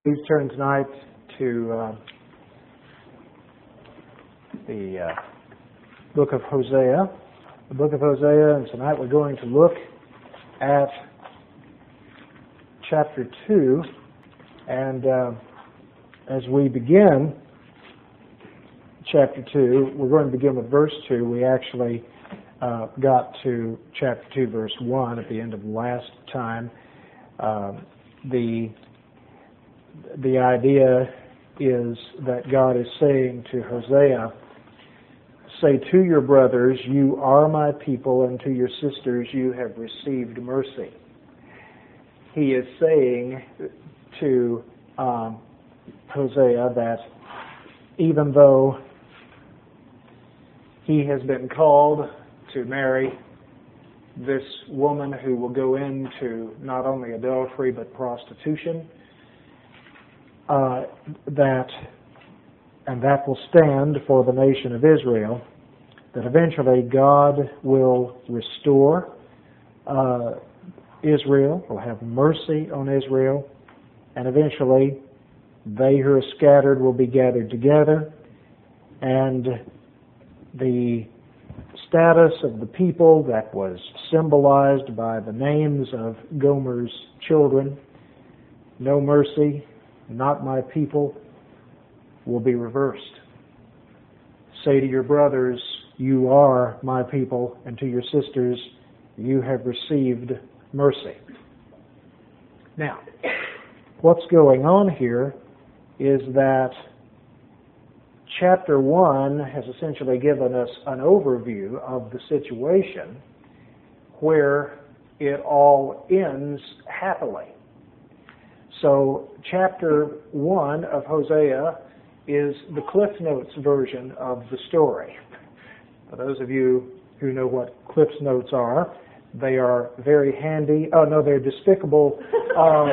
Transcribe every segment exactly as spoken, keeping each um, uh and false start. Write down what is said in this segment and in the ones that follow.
Please turn tonight to uh, the uh, book of Hosea. The book of Hosea, and tonight we're going to look at chapter two. And uh, as we begin chapter two, we're going to begin with verse two. We actually uh, got to chapter two, verse one at the end of the last time. Uh, the The idea is that God is saying to Hosea, say to your brothers, you are my people, and to your sisters, you have received mercy. He is saying to um, Hosea that even though he has been called to marry this woman who will go into not only adultery but prostitution, Uh, that, and that will stand for the nation of Israel, that eventually God will restore uh, Israel, will have mercy on Israel, and eventually they who are scattered will be gathered together, and the status of the people that was symbolized by the names of Gomer's children, no mercy, not my people, will be reversed. Say to your brothers, you are my people, and to your sisters, you have received mercy. Now, what's going on here is that chapter one has essentially given us an overview of the situation where it all ends happily. So chapter one of Hosea is the Cliff Notes version of the story. For those of you who know what Cliff Notes are, they are very handy. Oh no, they're despicable uh,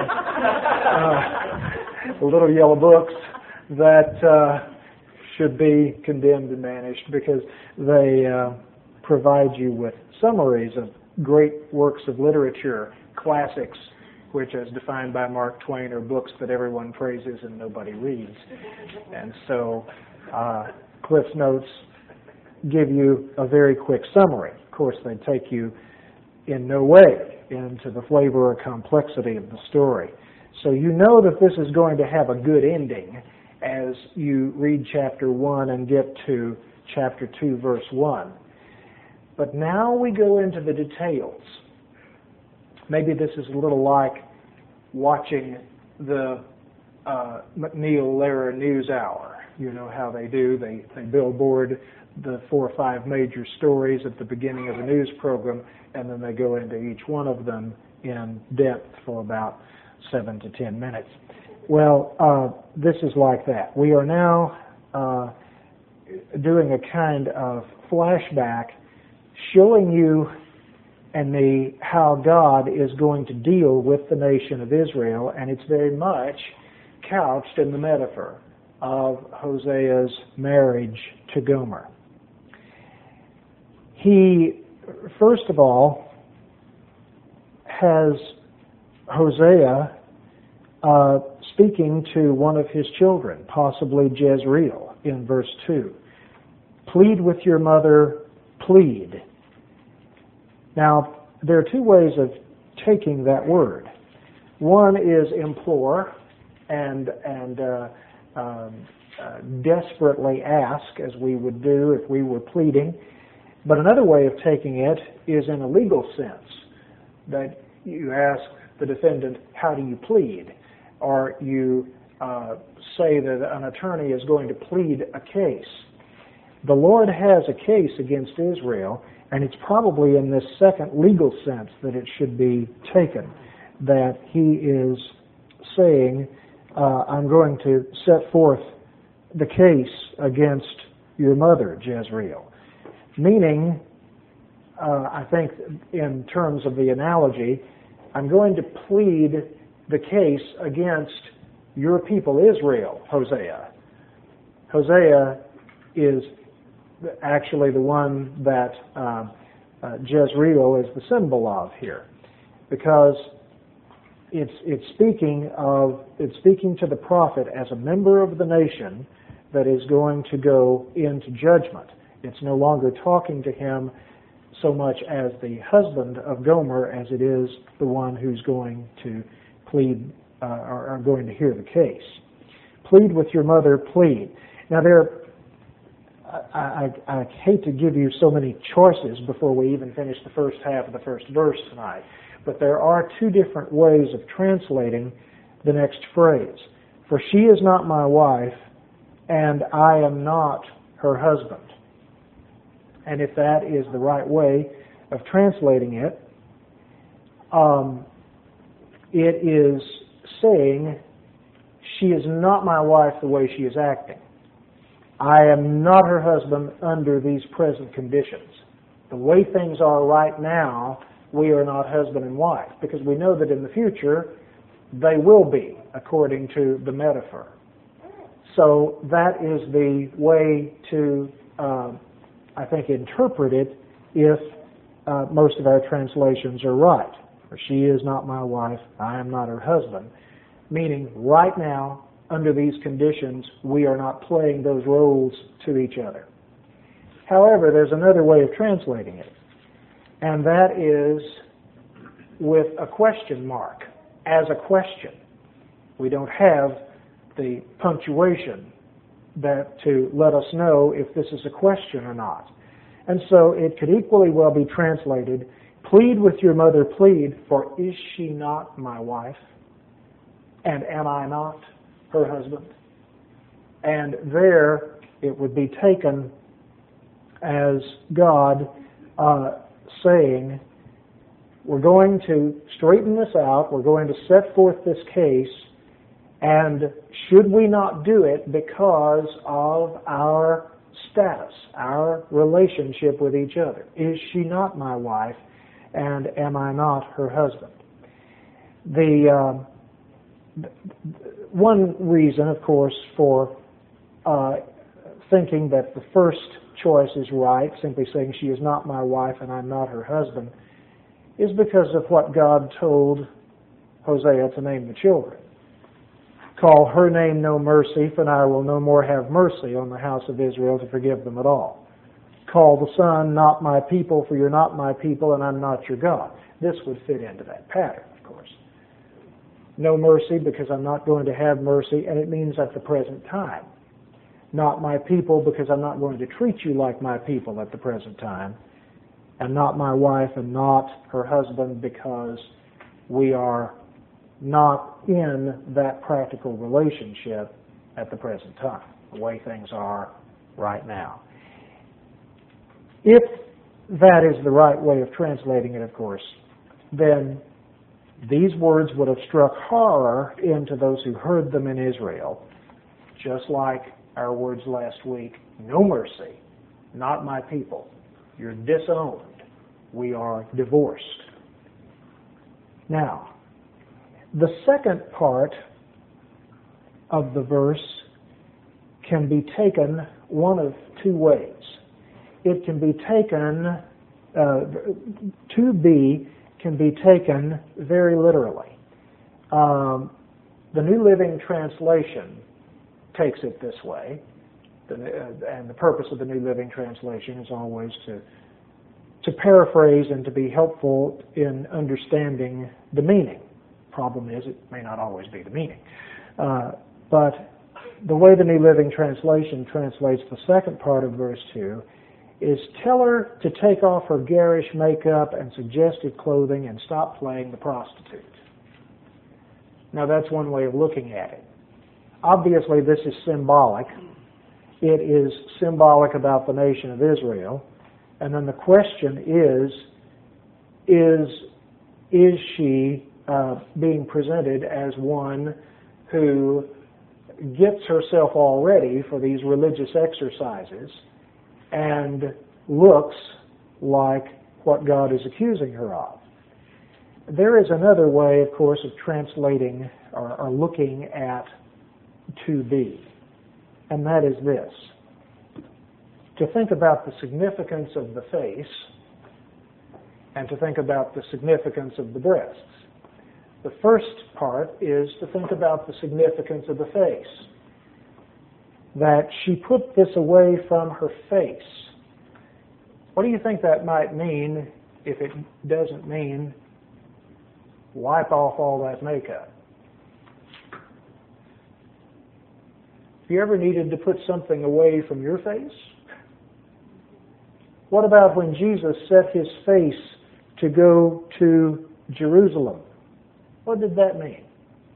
uh, little yellow books that uh, should be condemned and banished because they uh, provide you with summaries of great works of literature, classics, which, as defined by Mark Twain, are books that everyone praises and nobody reads. And so uh, Cliff Notes give you a very quick summary. Of course, they take you in no way into the flavor or complexity of the story. So you know that this is going to have a good ending as you read chapter one and get to chapter two, verse one. But now we go into the details. Maybe this is a little like watching the uh, McNeil-Lehrer NewsHour. You know how they do. They, they billboard the four or five major stories at the beginning of a news program, and then they go into each one of them in depth for about seven to ten minutes. Well, uh, this is like that. We are now uh, doing a kind of flashback showing you and me how God is going to deal with the nation of Israel, and it's very much couched in the metaphor of Hosea's marriage to Gomer. He, first of all, has Hosea uh, speaking to one of his children, possibly Jezreel, in verse two. Plead with your mother, plead. Now, there are two ways of taking that word. One is implore and and uh, um, uh, desperately ask, as we would do if we were pleading. But another way of taking it is in a legal sense, that you ask the defendant, how do you plead? Or you uh, say that an attorney is going to plead a case. The Lord has a case against Israel, and it's probably in this second legal sense that it should be taken, that he is saying, uh, I'm going to set forth the case against your mother, Jezreel. Meaning, uh, I think in terms of the analogy, I'm going to plead the case against your people, Israel, Hosea. Hosea is actually the one that uh, uh, Jezreel is the symbol of here. Because it's it's speaking of it's speaking to the prophet as a member of the nation that is going to go into judgment. It's no longer talking to him so much as the husband of Gomer as it is the one who's going to plead uh, or, or going to hear the case. Plead with your mother, plead. Now there, I, I, I hate to give you so many choices before we even finish the first half of the first verse tonight, but there are two different ways of translating the next phrase. For she is not my wife, and I am not her husband. And if that is the right way of translating it, um, it is saying she is not my wife the way she is acting. I am not her husband under these present conditions. The way things are right now, we are not husband and wife, because we know that in the future they will be, according to the metaphor. So that is the way to, uh, I think, interpret it if uh, most of our translations are right. For she is not my wife, I am not her husband. Meaning, right now, under these conditions, we are not playing those roles to each other. However, there's another way of translating it, and that is with a question mark, as a question. We don't have the punctuation that to let us know if this is a question or not. And so it could equally well be translated, plead with your mother, plead, for is she not my wife? And am I not her husband? And there it would be taken as God uh, saying, we're going to straighten this out, we're going to set forth this case, and should we not do it because of our status, our relationship with each other? Is she not my wife, and am I not her husband? The uh, one reason, of course, for uh, thinking that the first choice is right, simply saying she is not my wife and I'm not her husband, is because of what God told Hosea to name the children. Call her name No Mercy, for I will no more have mercy on the house of Israel to forgive them at all. Call the son Not My People, for you're not my people and I'm not your God. This would fit into that pattern, of course. No mercy, because I'm not going to have mercy, and it means at the present time. Not my people, because I'm not going to treat you like my people at the present time. And not my wife and not her husband, because we are not in that practical relationship at the present time, the way things are right now. If that is the right way of translating it, of course, then these words would have struck horror into those who heard them in Israel, just like our words last week, no mercy, not my people. You're disowned. We are divorced. Now, the second part of the verse can be taken one of two ways. It can be taken, uh, to be can be taken very literally. Um, the New Living Translation takes it this way, the, uh, and the purpose of the New Living Translation is always to to paraphrase and to be helpful in understanding the meaning. Problem is, it may not always be the meaning. Uh, but the way the New Living Translation translates the second part of verse two is, tell her to take off her garish makeup and suggestive clothing and stop playing the prostitute. Now that's one way of looking at it. Obviously this is symbolic. It is symbolic about the nation of Israel. And then the question is, is, is she uh, being presented as one who gets herself all ready for these religious exercises and looks like what God is accusing her of? There is another way, of course, of translating or, or looking at to be, and that is this. To think about the significance of the face and to think about the significance of the breasts. The first part is to think about the significance of the face. That she put this away from her face. What do you think that might mean if it doesn't mean wipe off all that makeup? Have you ever needed to put something away from your face? What about when Jesus set his face to go to Jerusalem? What did that mean?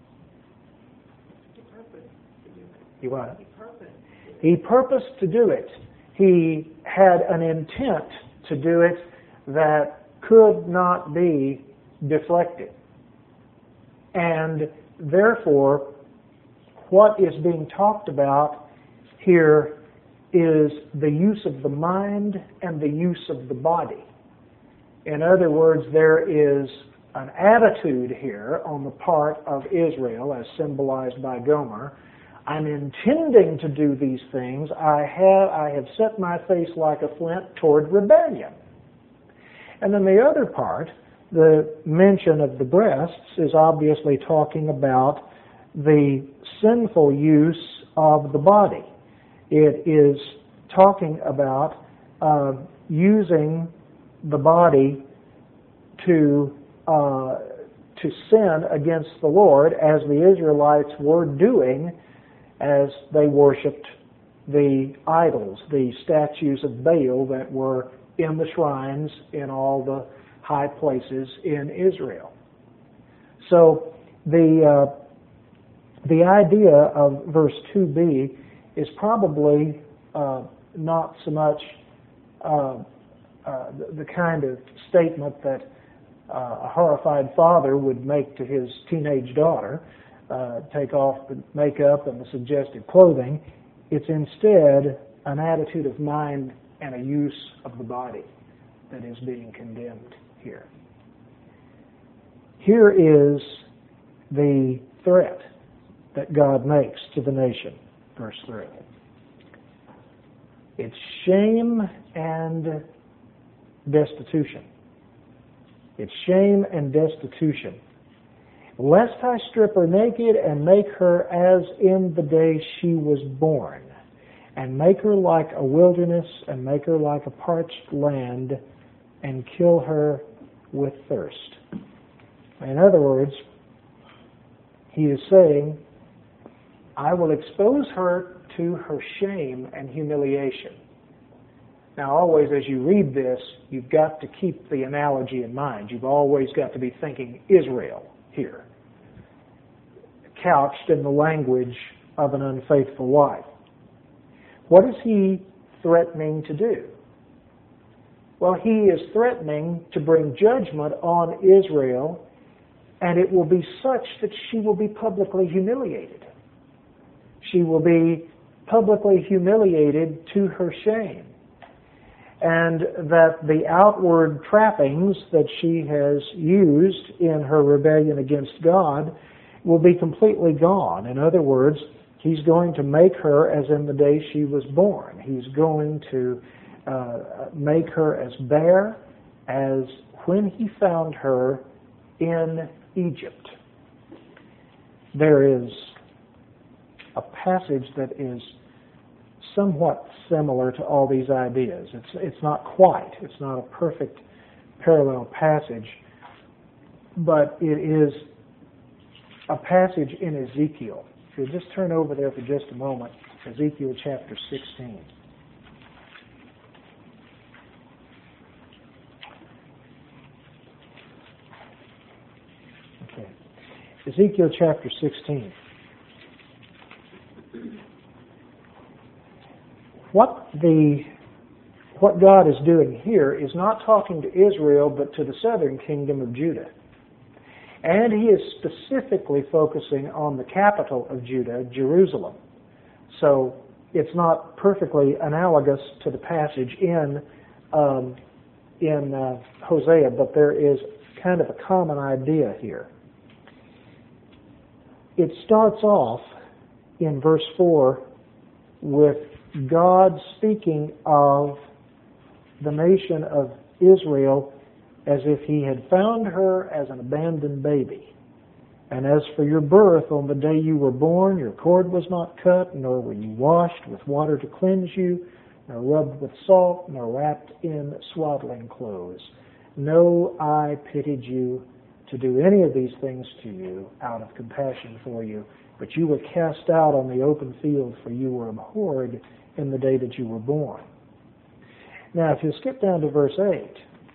He purposed to do it. He what? He purposed. He purposed to do it. He had an intent to do it that could not be deflected. And therefore, what is being talked about here is the use of the mind and the use of the body. In other words, there is an attitude here on the part of Israel, as symbolized by Gomer. I'm intending to do these things. I have, I have set my face like a flint toward rebellion. And then the other part, the mention of the breasts, is obviously talking about the sinful use of the body. It is talking about uh, using the body to uh, to sin against the Lord, as the Israelites were doing as they worshipped the idols, the statues of Baal that were in the shrines in all the high places in Israel. So the uh, the idea of verse two b is probably uh, not so much uh, uh, the, the kind of statement that uh, a horrified father would make to his teenage daughter, uh, take off the makeup and the suggestive clothing. It's instead an attitude of mind and a use of the body that is being condemned here. Here is the threat that God makes to the nation. Verse three. It's shame and destitution. It's shame and destitution. Lest I strip her naked and make her as in the day she was born, and make her like a wilderness, and make her like a parched land, and kill her with thirst. In other words, he is saying, I will expose her to her shame and humiliation. Now, always as you read this, you've got to keep the analogy in mind. You've always got to be thinking Israel here, couched in the language of an unfaithful wife. What is he threatening to do? Well, he is threatening to bring judgment on Israel, and it will be such that she will be publicly humiliated. She will be publicly humiliated to her shame. And that the outward trappings that she has used in her rebellion against God will be completely gone. In other words, he's going to make her as in the day she was born. He's going to uh, make her as bare as when he found her in Egypt. There is a passage that is somewhat similar to all these ideas. It's it's not quite. It's not a perfect parallel passage, but it is a passage in Ezekiel. If you'll just turn over there for just a moment, Ezekiel chapter sixteen. Okay. Ezekiel chapter sixteen. What the what God is doing here is not talking to Israel, but to the southern kingdom of Judah. And he is specifically focusing on the capital of Judah, Jerusalem. So it's not perfectly analogous to the passage in um, in uh, Hosea, but there is kind of a common idea here. It starts off in verse four with God speaking of the nation of Israel as if he had found her as an abandoned baby. And as for your birth, on the day you were born, your cord was not cut, nor were you washed with water to cleanse you, nor rubbed with salt, nor wrapped in swaddling clothes. No, I pitied you to do any of these things to you out of compassion for you. But you were cast out on the open field, for you were abhorred in the day that you were born. Now, if you skip down to verse eight,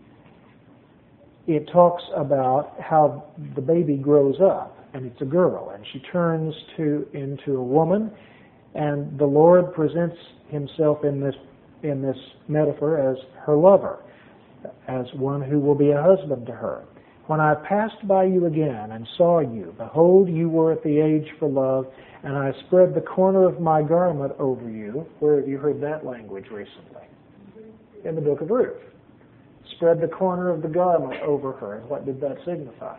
it talks about how the baby grows up, and it's a girl, and she turns to into a woman, and the Lord presents himself in this in this metaphor as her lover, as one who will be a husband to her. When I passed by you again and saw you, behold, you were at the age for love, and I spread the corner of my garment over you. Where have you heard that language recently? In the book of Ruth. Spread the corner of the garment over her. And what did that signify?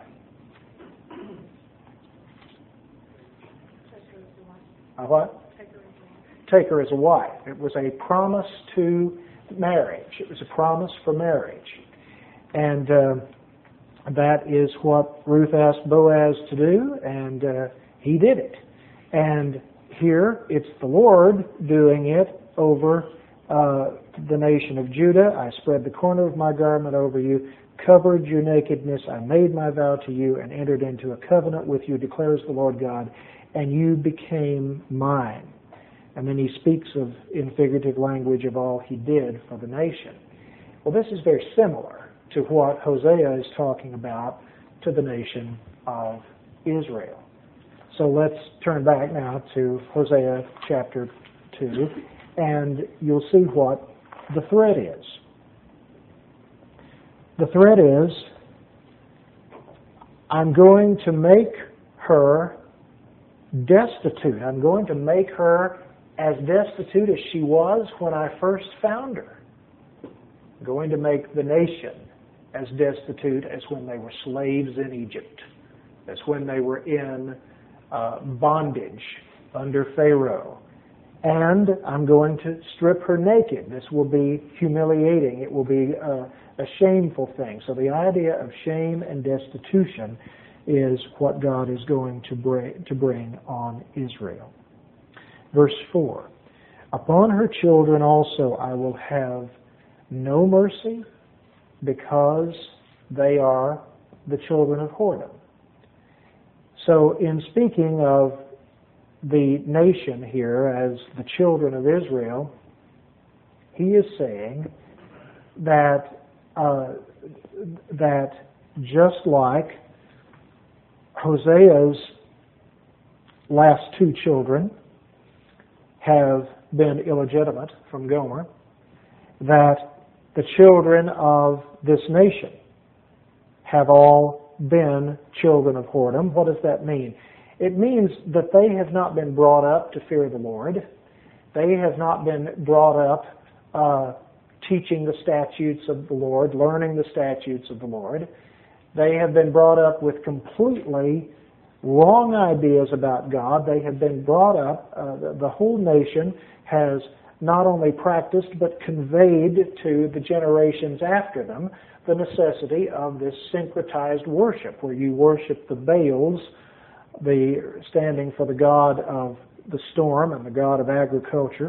A what? Take her as a wife. It was a promise to marriage. It was a promise for marriage. And uh, that is what Ruth asked Boaz to do, and uh, he did it. And here it's the Lord doing it over uh, the nation of Judah. I spread the corner of my garment over you, covered your nakedness. I made my vow to you and entered into a covenant with you, declares the Lord God, and you became mine. And then he speaks of, in figurative language, of all he did for the nation. Well, this is very similar to what Hosea is talking about to the nation of Israel. So let's turn back now to Hosea chapter two, and you'll see what the threat is. The threat is, I'm going to make her destitute. I'm going to make her as destitute as she was when I first found her. I'm going to make the nation as destitute as when they were slaves in Egypt, as when they were in uh, bondage under Pharaoh. And I'm going to strip her naked. This will be humiliating. It will be uh, a shameful thing. So the idea of shame and destitution is what God is going to bring, to bring on Israel. Verse four, upon her children also I will have no mercy, because they are the children of whoredom. So in speaking of the nation here as the children of Israel, he is saying that uh, that just like Hosea's last two children have been illegitimate from Gomer, that the children of this nation have all been children of whoredom. What does that mean? It means that they have not been brought up to fear the Lord. They have not been brought up uh, teaching the statutes of the Lord, learning the statutes of the Lord. They have been brought up with completely wrong ideas about God. They have been brought up, uh, the, the whole nation has not only practiced but conveyed to the generations after them the necessity of this syncretized worship, where you worship the Baals, the standing for the god of the storm and the god of agriculture,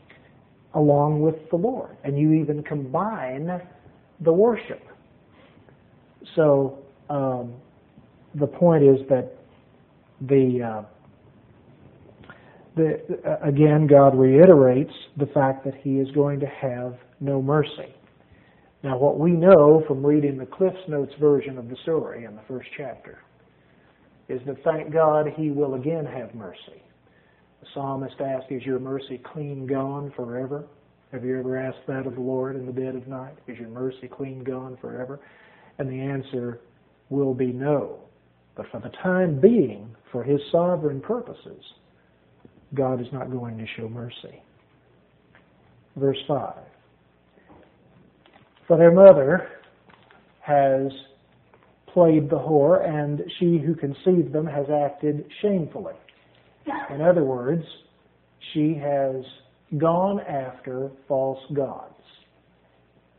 along with the Lord. And you even combine the worship. So um, the point is that the uh, The, uh, again, God reiterates the fact that He is going to have no mercy. Now, what we know from reading the Cliff's Notes version of the story in the first chapter is that, thank God, He will again have mercy. The psalmist asked, is your mercy clean gone forever? Have you ever asked that of the Lord in the dead of night? Is your mercy clean gone forever? And the answer will be no. But for the time being, for His sovereign purposes, God is not going to show mercy. Verse five. For their mother has played the whore, and she who conceived them has acted shamefully. In other words, she has gone after false gods.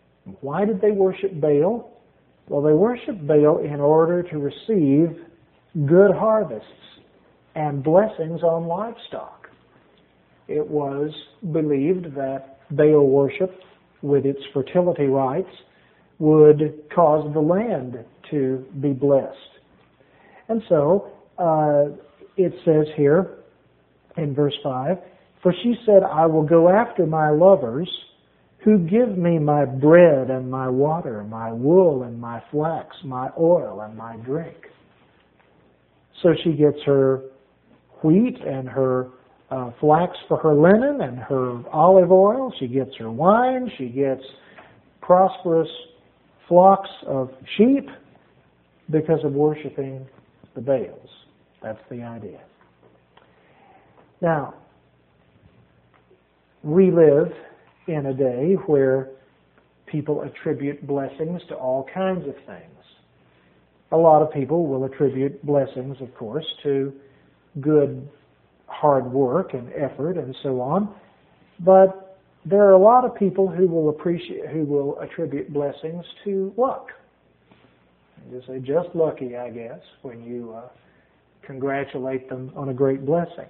Why did they worship Baal? Well, they worshiped Baal in order to receive good harvests and blessings on livestock. It was believed that Baal worship, with its fertility rites, would cause the land to be blessed. And so, uh, it says here in verse five, "For she said, I will go after my lovers, who give me my bread and my water, my wool and my flax, my oil and my drink." So she gets her wheat and her uh, flax for her linen and her olive oil. She gets her wine. She gets prosperous flocks of sheep because of worshiping the Baals. That's the idea. Now, we live in a day where people attribute blessings to all kinds of things. A lot of people will attribute blessings, of course, to good hard work and effort and so on. But there are a lot of people who will appreciate, who will attribute blessings to luck. You say, just lucky, I guess, when you uh, congratulate them on a great blessing.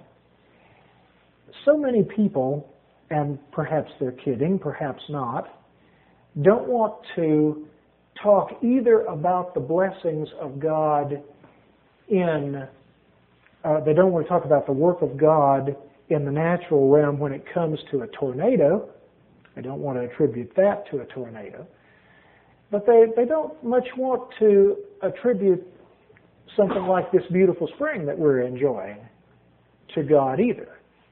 So many people, and perhaps they're kidding, perhaps not, don't want to talk either about the blessings of God in, uh, they don't want to talk about the work of God in the natural realm when it comes to a tornado. They don't want to attribute that to a tornado. But they, they don't much want to attribute something like this beautiful spring that we're enjoying to God either.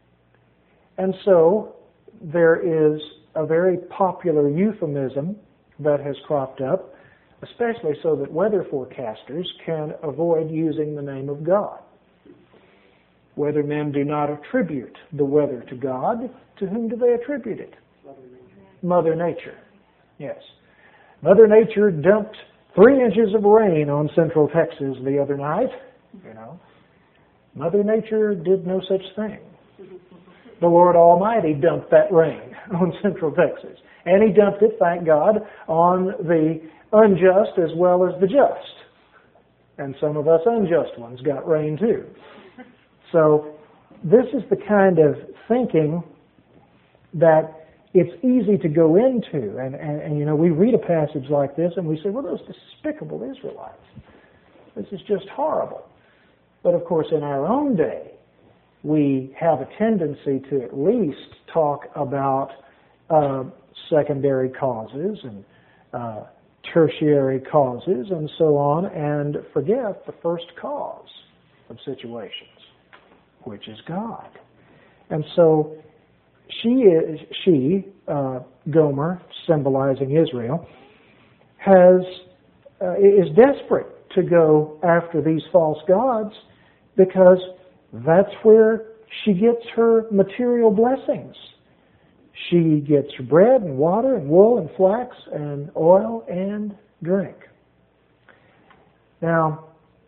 And so there is a very popular euphemism that has cropped up, especially so that weather forecasters can avoid using the name of God. Weathermen do not attribute the weather to God. To whom do they attribute it? Mother Nature. Mother Nature. Yes. Mother Nature dumped three inches of rain on Central Texas the other night. You know, Mother Nature did no such thing. The Lord Almighty dumped that rain on Central Texas. And He dumped it, thank God, on the unjust as well as the just. And some of us unjust ones got rain too. So this is the kind of thinking that it's easy to go into. And, and, and, you know, we read a passage like this and we say, well, those despicable Israelites. This is just horrible. But of course, in our own day, we have a tendency to at least talk about uh, secondary causes and uh, tertiary causes and so on, and forget the first cause of situations, which is God. And so she is she uh, Gomer, symbolizing Israel, has uh, is desperate to go after these false gods because that's where she gets her material blessings. She gets bread and water and wool and flax and oil and drink. Now,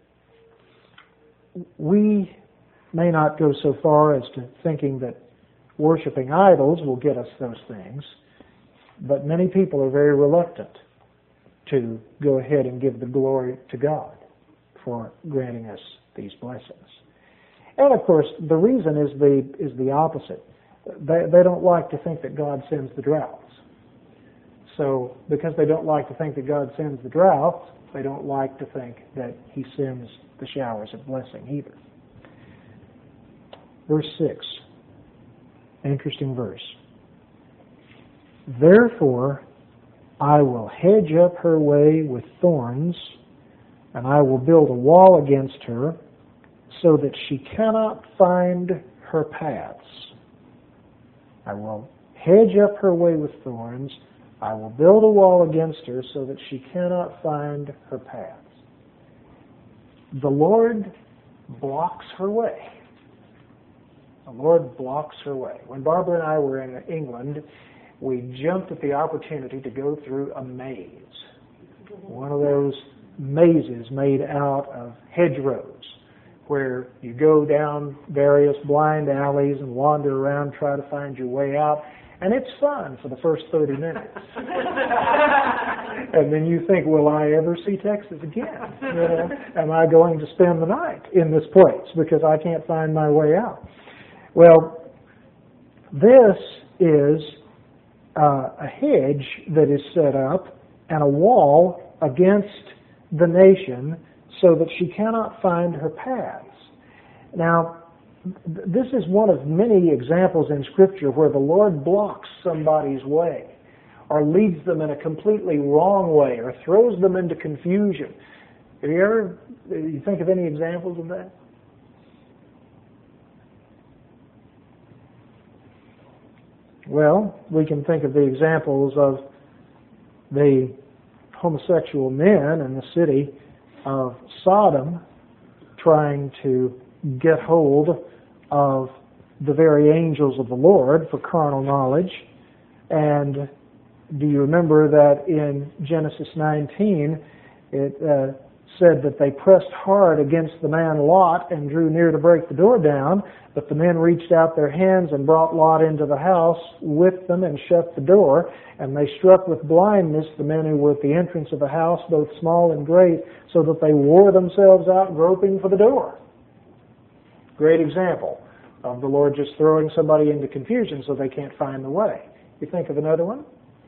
we may not go so far as to thinking that worshiping idols will get us those things, but many people are very reluctant to go ahead and give the glory to God for granting us these blessings. And of course, the reason is the is the opposite. They they don't like to think that God sends the droughts. So because they don't like to think that God sends the droughts, they don't like to think that He sends the showers of blessing either. Verse six. Interesting verse. Therefore, I will hedge up her way with thorns, and I will build a wall against her, so that she cannot find her paths. I will hedge up her way with thorns. I will build a wall against her so that she cannot find her paths. The Lord blocks her way. The Lord blocks her way. When Barbara and I were in England, we jumped at the opportunity to go through a maze. One of those mazes made out of hedgerows, where you go down various blind alleys and wander around, try to find your way out. And it's fun for the first thirty minutes. And then you think, will I ever see Texas again? You know, am I going to spend the night in this place because I can't find my way out? Well, this is uh, a hedge that is set up and a wall against the nation so that she cannot find her paths. Now, th- this is one of many examples in Scripture where the Lord blocks somebody's way or leads them in a completely wrong way or throws them into confusion. Have you ever, you think of any examples of that? Well, we can think of the examples of the homosexual men in the city of Sodom trying to get hold of the very angels of the Lord for carnal knowledge. And do you remember that in Genesis nineteen, it uh, said that they pressed hard against the man Lot and drew near to break the door down, but the men reached out their hands and brought Lot into the house with them and shut the door, and they struck with blindness the men who were at the entrance of the house, both small and great, so that they wore themselves out groping for the door. Great example of the Lord just throwing somebody into confusion so they can't find the way. You think of another one?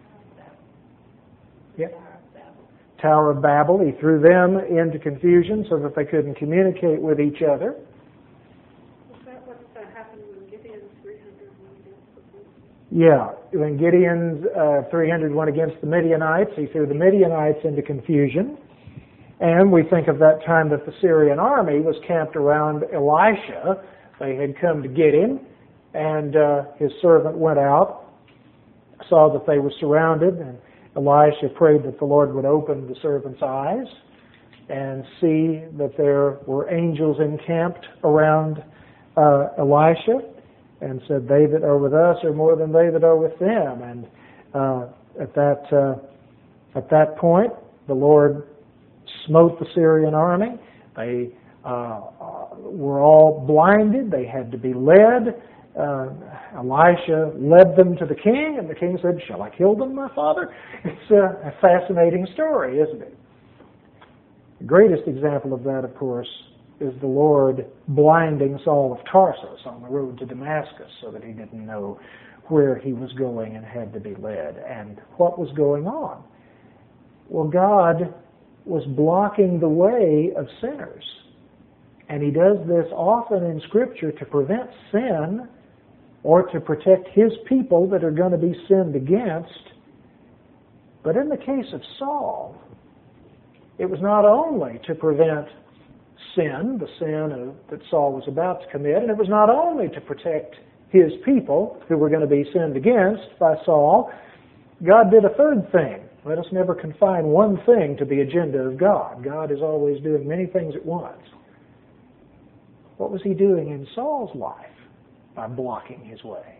Yeah. Tower of Babel. He threw them into confusion so that they couldn't communicate with each other. Was that what happened when Gideon's three hundred went against the Midianites? Yeah. When Gideon's uh, three hundred went against the Midianites, he threw the Midianites into confusion. And we think of that time that the Syrian army was camped around Elisha. They had come to get him, and uh, his servant went out, saw that they were surrounded, and Elisha prayed that the Lord would open the servant's eyes and see that there were angels encamped around uh, Elisha, and said, "They that are with us are more than they that are with them." And uh, at that uh, at that point, the Lord smote the Syrian army. They uh, were all blinded. They had to be led. Uh, Elisha led them to the king, and the king said, "Shall I kill them, my father?" It's a, a fascinating story, isn't it? The greatest example of that, of course, is the Lord blinding Saul of Tarsus on the road to Damascus so that he didn't know where he was going and had to be led. And what was going on? Well, God was blocking the way of sinners. And he does this often in Scripture to prevent sin or to protect his people that are going to be sinned against. But in the case of Saul, it was not only to prevent sin, the sin of, that Saul was about to commit, and it was not only to protect his people who were going to be sinned against by Saul. God did a third thing. Let us never confine one thing to the agenda of God. God is always doing many things at once. What was he doing in Saul's life by blocking his way?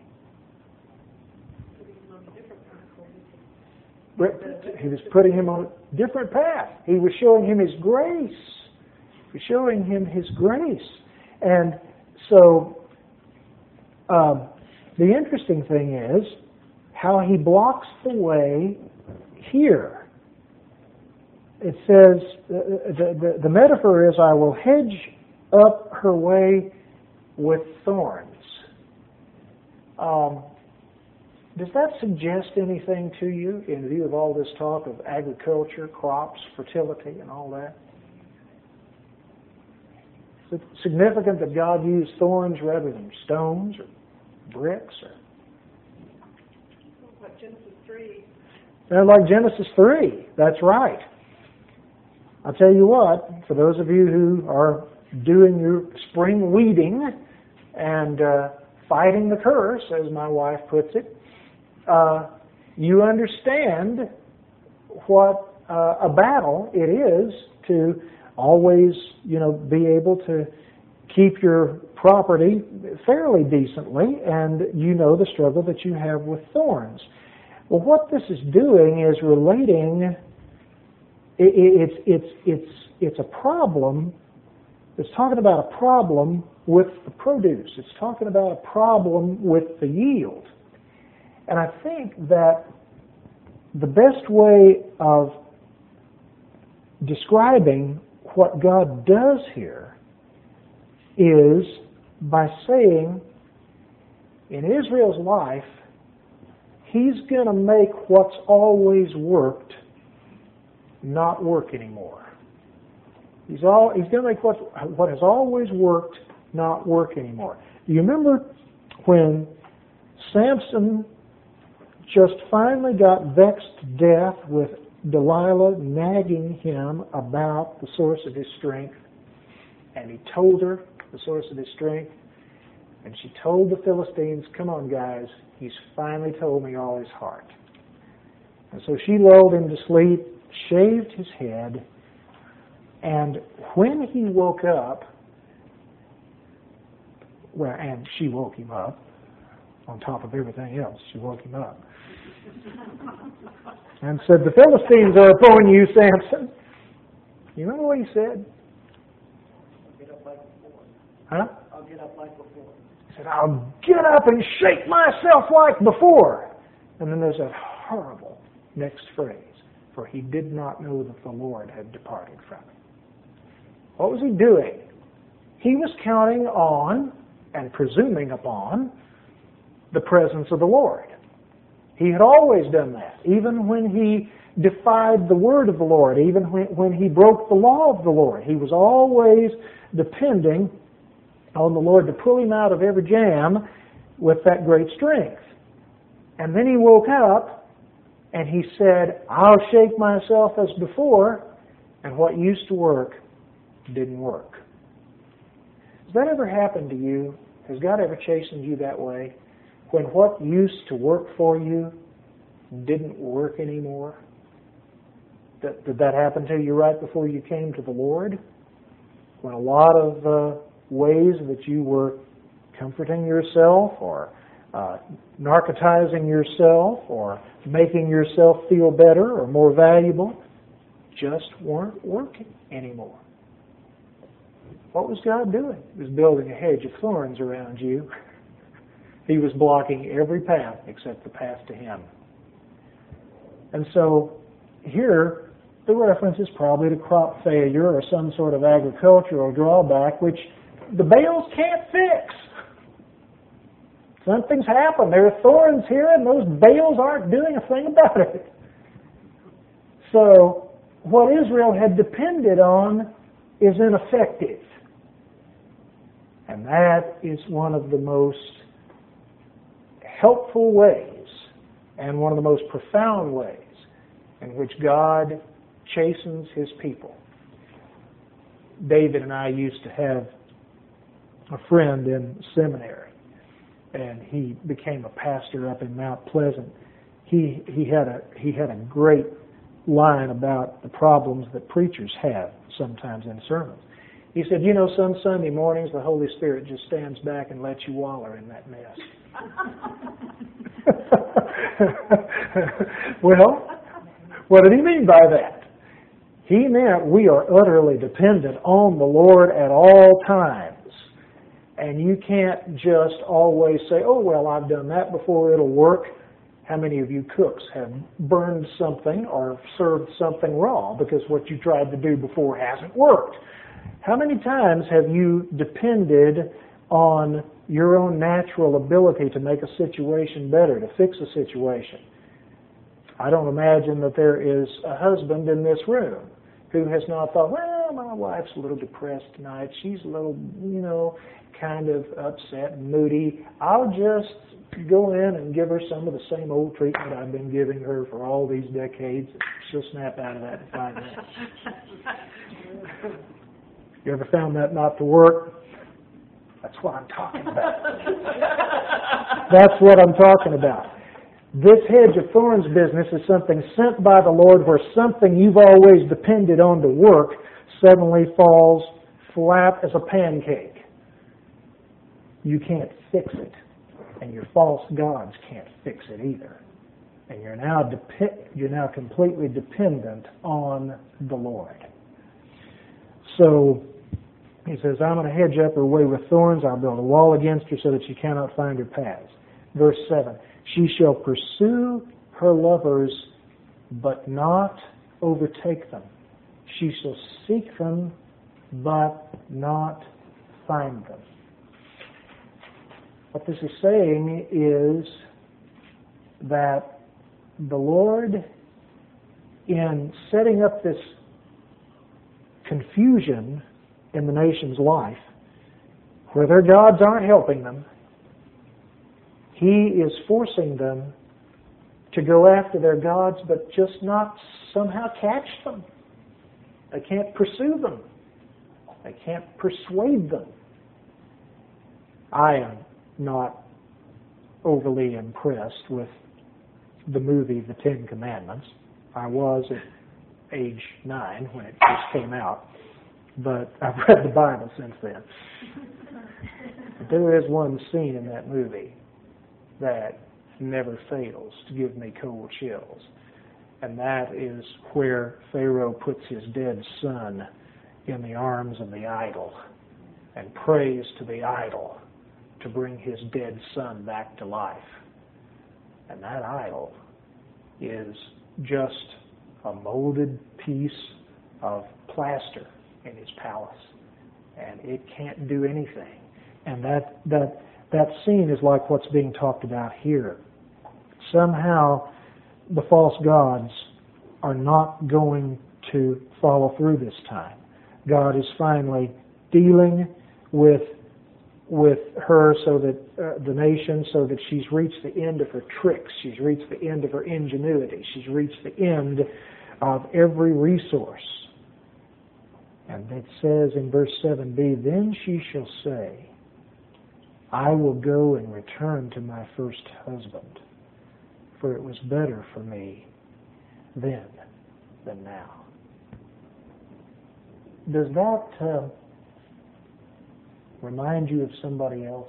He was putting him on a different path. He was showing him his grace. He was showing him his grace. And so um, the interesting thing is how he blocks the way here. It says, the, the, the metaphor is, I will hedge up her way with thorns. Um, does that suggest anything to you in view of all this talk of agriculture, crops, fertility, and all that? Is it significant that God used thorns rather than stones or bricks? Or like Genesis three. They're like Genesis three. That's right. I'll tell you what, for those of you who are doing your spring weeding and uh, fighting the curse, as my wife puts it, uh, you understand what uh, a battle it is to always, you know, be able to keep your property fairly decently, and you know the struggle that you have with thorns. Well, what this is doing is relating. It, it's it's it's it's a problem. It's talking about a problem with the produce. It's talking about a problem with the yield. And I think that the best way of describing what God does here is by saying, in Israel's life, He's going to make what's always worked not work anymore. He's, all, he's going to make what, what has always worked not work anymore. You remember when Samson just finally got vexed to death with Delilah nagging him about the source of his strength, and he told her the source of his strength, and she told the Philistines, come on guys, he's finally told me all his heart. And so she lulled him to sleep, shaved his head, and when he woke up, well, and she woke him up, on top of everything else, she woke him up, and said, the Philistines are upon you, Samson. You remember what he said? I'll get up like before. Huh? I'll get up like before. He said, I'll get up and shake myself like before. And then there's that horrible next phrase, for he did not know that the Lord had departed from him. What was he doing? He was counting on and presuming upon the presence of the Lord. He had always done that, even when he defied the word of the Lord, even when, when he broke the law of the Lord. He was always depending on the Lord to pull him out of every jam with that great strength. And then he woke up and he said, I'll shake myself as before, and what used to work didn't work. Has that ever happened to you? Has God ever chastened you that way? When what used to work for you didn't work anymore? Did, did that happen to you right before you came to the Lord? When a lot of uh, ways that you were comforting yourself or uh, narcotizing yourself or making yourself feel better or more valuable just weren't working anymore. What was God doing? He was building a hedge of thorns around you. He was blocking every path except the path to Him. And so here, the reference is probably to crop failure or some sort of agricultural drawback, which the bales can't fix. Something's happened. There are thorns here, and those bales aren't doing a thing about it. So what Israel had depended on is ineffective. And that is one of the most helpful ways and one of the most profound ways in which God chastens His people. David and I used to have a friend in seminary, and he became a pastor up in Mount Pleasant. He he had a he had a great line about the problems that preachers have sometimes in sermons. He said, you know, some Sunday mornings the Holy Spirit just stands back and lets you waller in that mess. Well, what did he mean by that? He meant we are utterly dependent on the Lord at all times. And you can't just always say, oh, well, I've done that before, it'll work. How many of you cooks have burned something or served something raw because what you tried to do before hasn't worked? How many times have you depended on your own natural ability to make a situation better, to fix a situation? I don't imagine that there is a husband in this room who has not thought, well, my wife's a little depressed tonight. She's a little, you know, kind of upset and moody. I'll just go in and give her some of the same old treatment I've been giving her for all these decades. She'll snap out of that in five minutes. You ever found that not to work? That's what I'm talking about. That's what I'm talking about. This hedge of thorns business is something sent by the Lord where something you've always depended on to work suddenly falls flat as a pancake. You can't fix it. And your false gods can't fix it either. And you're now dep- you're now completely dependent on the Lord. So He says, I'm going to hedge up her way with thorns. I'll build a wall against her so that she cannot find her paths. Verse seven, she shall pursue her lovers, but not overtake them. She shall seek them, but not find them. What this is saying is that the Lord, in setting up this confusion in the nation's life, where their gods aren't helping them, He is forcing them to go after their gods, but just not somehow catch them. They can't pursue them. They can't persuade them. I am not overly impressed with the movie The Ten Commandments. I was at age nine when it first came out, but I've read the Bible since then. But there is one scene in that movie that never fails to give me cold chills, and that is where Pharaoh puts his dead son in the arms of the idol and prays to the idol to bring his dead son back to life. And that idol is just a molded piece of plaster in his palace, and it can't do anything. And that that that scene is like what's being talked about here. Somehow the false gods are not going to follow through this time. God is finally dealing with with her so that uh, the nation, so that she's reached the end of her tricks, she's reached the end of her ingenuity, she's reached the end of every resource. And it says in verse seven b, then she shall say, I will go and return to my first husband, for it was better for me then than now. Does that uh, remind you of somebody else?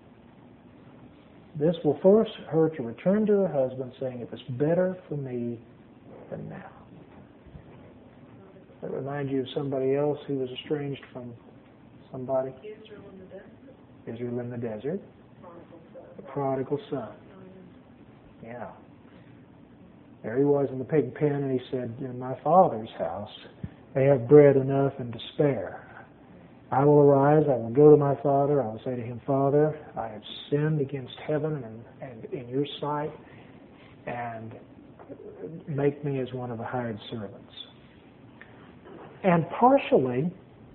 This will force her to return to her husband, saying, it was better for me than now. Does that remind you of somebody else who was estranged from somebody? Israel in the desert. Israel in the desert. The prodigal son. Yeah. There he was in the pig pen, and he said, in my father's house they have bread enough and to spare. I will arise, I will go to my father, I will say to him, Father, I have sinned against heaven and, and in your sight, and make me as one of the hired servants. And partially,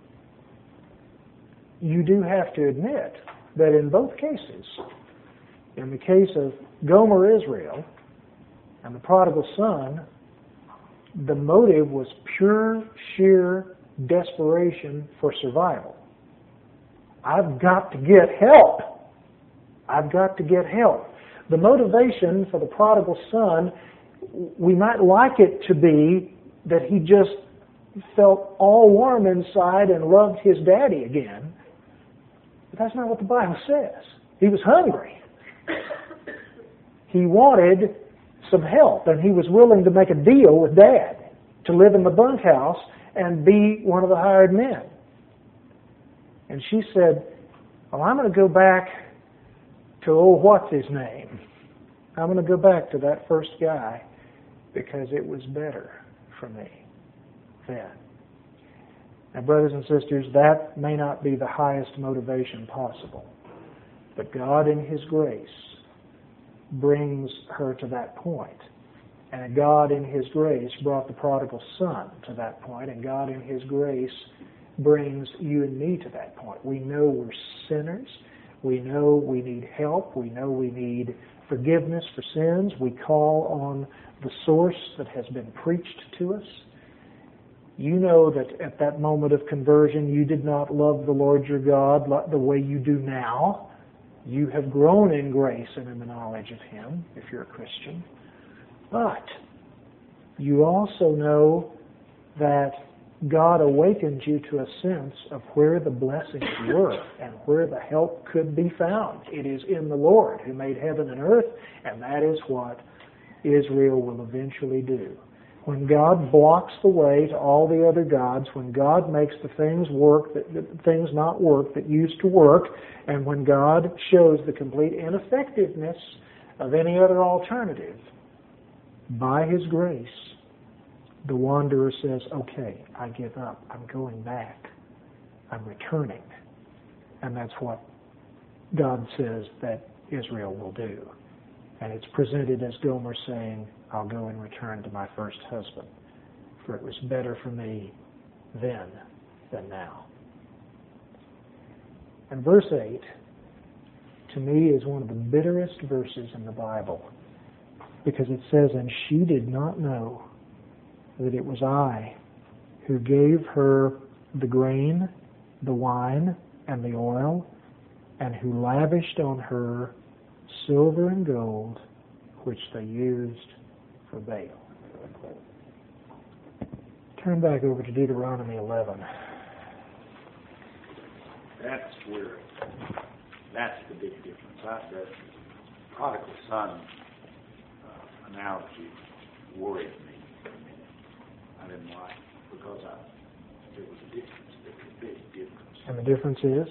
you do have to admit that in both cases, in the case of Gomer Israel and the prodigal son, the motive was pure, sheer desperation for survival. I've got to get help. I've got to get help. The motivation for the prodigal son, we might like it to be that he just felt all warm inside and loved his daddy again. But that's not what the Bible says. He was hungry. He wanted some help, and he was willing to make a deal with Dad to live in the bunkhouse and be one of the hired men. And she said, well, I'm going to go back to, oh, what's his name? I'm going to go back to that first guy because it was better for me then. Now, brothers and sisters, that may not be the highest motivation possible, but God in His grace brings her to that point. And God in His grace brought the prodigal son to that point, and God in His grace brings you and me to that point. We know we're sinners. We know we need help. We know we need forgiveness for sins. We call on the source that has been preached to us. You know that at that moment of conversion, you did not love the Lord your God the way you do now. You have grown in grace and in the knowledge of Him, if you're a Christian. But you also know that God awakened you to a sense of where the blessings were and where the help could be found. It is in the Lord who made heaven and earth, and that is what Israel will eventually do. When God blocks the way to all the other gods, when God makes the things work, that, the things not work that used to work, and when God shows the complete ineffectiveness of any other alternative, by His grace, the wanderer says, okay, I give up. I'm going back. I'm returning. And that's what God says that Israel will do. And it's presented as Gomer saying, I'll go and return to my first husband, for it was better for me then than now. And verse eight, to me, is one of the bitterest verses in the Bible, because it says, and she did not know that it was I who gave her the grain, the wine, and the oil, and who lavished on her silver and gold, which they used for Baal. Turn back over to Deuteronomy eleven. That's where, that's the big difference. I, the prodigal son uh, analogy worried me for a minute. I didn't like it because I, there was a difference. There was a big difference. And the difference is?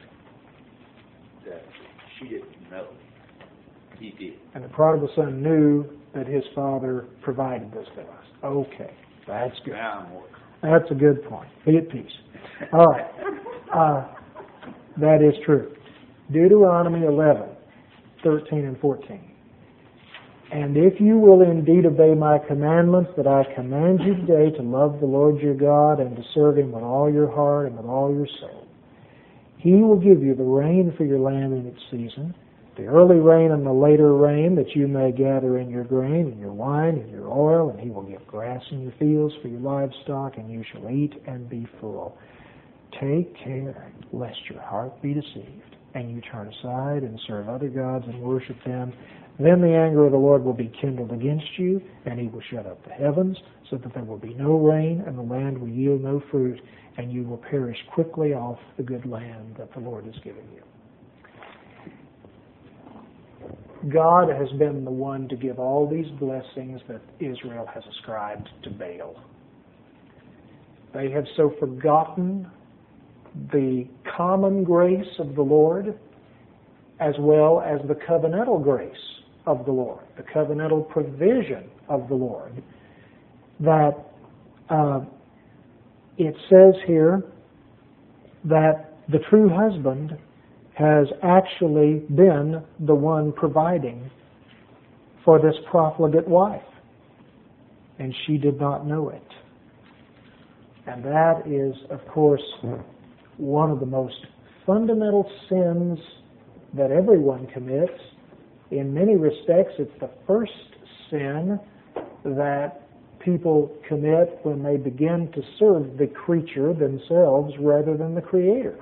That she didn't know. He did. And the prodigal son knew that his father provided this for us. Okay, that's good. Now I'm working. That's a good point. Be at peace. All right. Uh, that is true. Deuteronomy eleven, thirteen and fourteen. And if you will indeed obey my commandments that I command you today to love the Lord your God and to serve Him with all your heart and with all your soul, He will give you the rain for your land in its season, the early rain and the later rain, that you may gather in your grain and your wine and your oil, and He will give grass in your fields for your livestock, and you shall eat and be full. Take care lest your heart be deceived, and you turn aside and serve other gods and worship them. Then the anger of the Lord will be kindled against you, and He will shut up the heavens, so that there will be no rain, and the land will yield no fruit, and you will perish quickly off the good land that the Lord has given you. God has been the one to give all these blessings that Israel has ascribed to Baal. They have so forgotten the common grace of the Lord as well as the covenantal grace of the Lord, the covenantal provision of the Lord, that uh, it says here that the true husband has actually been the one providing for this profligate wife, and she did not know it. And that is, of course, one of the most fundamental sins that everyone commits. In many respects, it's the first sin that people commit when they begin to serve the creature themselves rather than the Creator.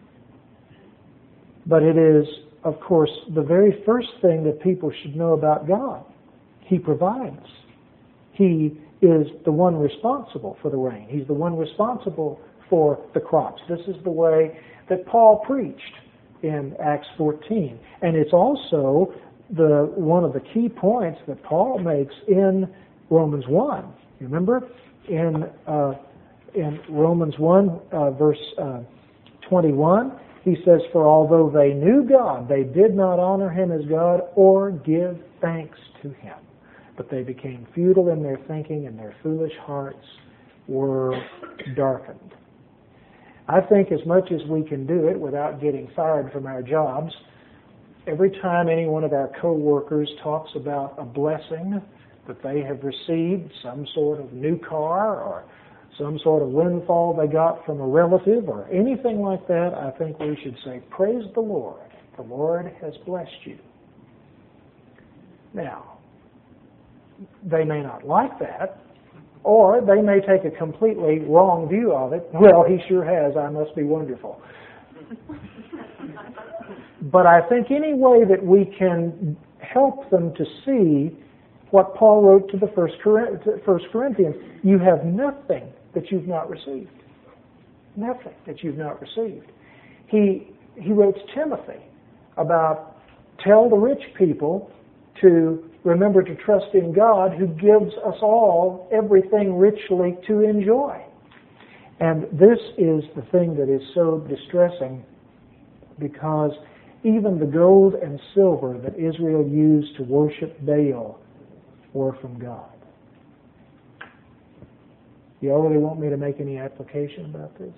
But it is, of course, the very first thing that people should know about God. He provides. He is the one responsible for the rain. He's the one responsible for the crops. This is the way that Paul preached in Acts fourteen. And it's also the one of the key points that Paul makes in Romans one. You remember? In, uh, in Romans one, uh, verse uh, twenty-one, he says, for although they knew God, they did not honor Him as God or give thanks to Him. But they became futile in their thinking, and their foolish hearts were darkened. I think as much as we can do it without getting fired from our jobs, every time any one of our co-workers talks about a blessing that they have received, some sort of new car or some sort of windfall they got from a relative or anything like that, I think we should say, praise the Lord. The Lord has blessed you. Now, they may not like that, or they may take a completely wrong view of it. Well, he sure has. I must be wonderful. But I think any way that we can help them to see what Paul wrote to the First Corinthians, you have nothing that you've not received. Nothing that you've not received. He he wrote to Timothy about tell the rich people to remember to trust in God who gives us all everything richly to enjoy. And this is the thing that is so distressing, because even the gold and silver that Israel used to worship Baal were from God. You all really want me to make any application about this?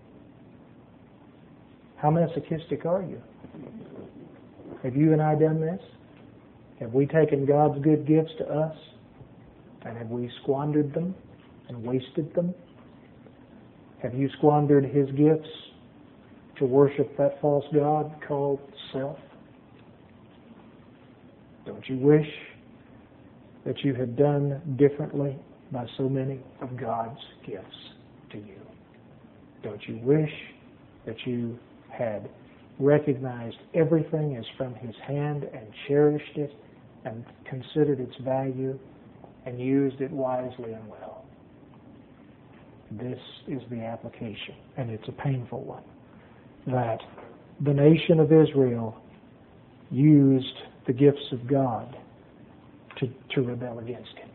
How masochistic are you? Have you and I done this? Have we taken God's good gifts to us, and have we squandered them and wasted them? Have you squandered His gifts to worship that false god called self? Don't you wish that you had done differently by so many of God's gifts to you? Don't you wish that you had recognized everything as from His hand and cherished it and considered its value and used it wisely and well? This is the application, and it's a painful one, that the nation of Israel used the gifts of God to, to rebel against Him.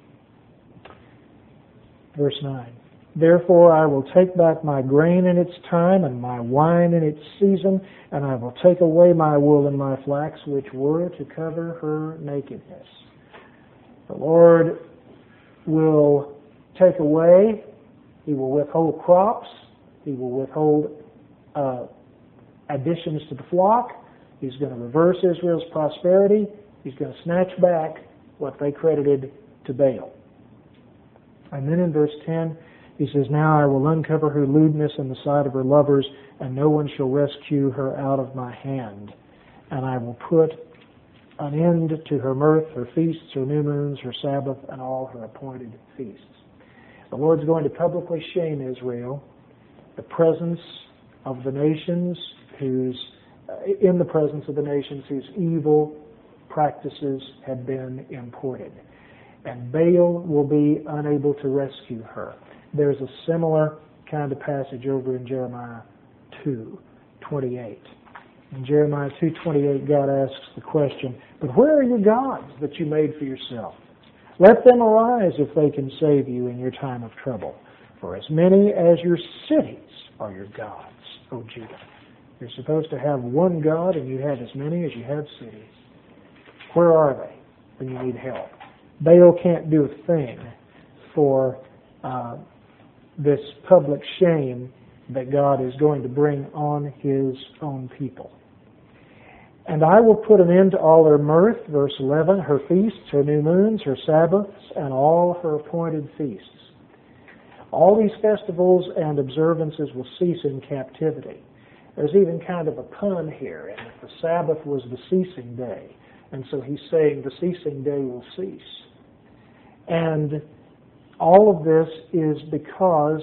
Verse nine, therefore I will take back my grain in its time and my wine in its season, and I will take away my wool and my flax, which were to cover her nakedness. The Lord will take away, He will withhold crops, He will withhold uh, additions to the flock. He's going to reverse Israel's prosperity. He's going to snatch back what they credited to Baal. And then in verse ten, He says, now I will uncover her lewdness in the sight of her lovers, and no one shall rescue her out of my hand. And I will put an end to her mirth, her feasts, her new moons, her Sabbath, and all her appointed feasts. The Lord's going to publicly shame Israel, the presence of the nations whose, in the presence of the nations whose evil practices had been imported. And Baal will be unable to rescue her. There's a similar kind of passage over in Jeremiah two twenty-eight. In Jeremiah two twenty-eight, God asks the question, but where are your gods that you made for yourself? Let them arise if they can save you in your time of trouble. For as many as your cities are your gods, O Judah. You're supposed to have one God, and you have as many as you have cities. Where are they when you need help? Baal can't do a thing for uh, this public shame that God is going to bring on His own people. And I will put an end to all her mirth, verse eleven, her feasts, her new moons, her Sabbaths, and all her appointed feasts. All these festivals and observances will cease in captivity. There's even kind of a pun here, and the Sabbath was the ceasing day. And so he's saying the ceasing day will cease. And all of this is because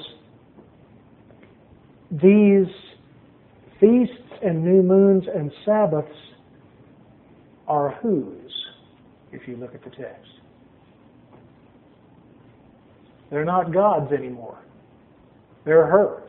these feasts and new moons and Sabbaths are whose, if you look at the text. They're not God's anymore. They're hers.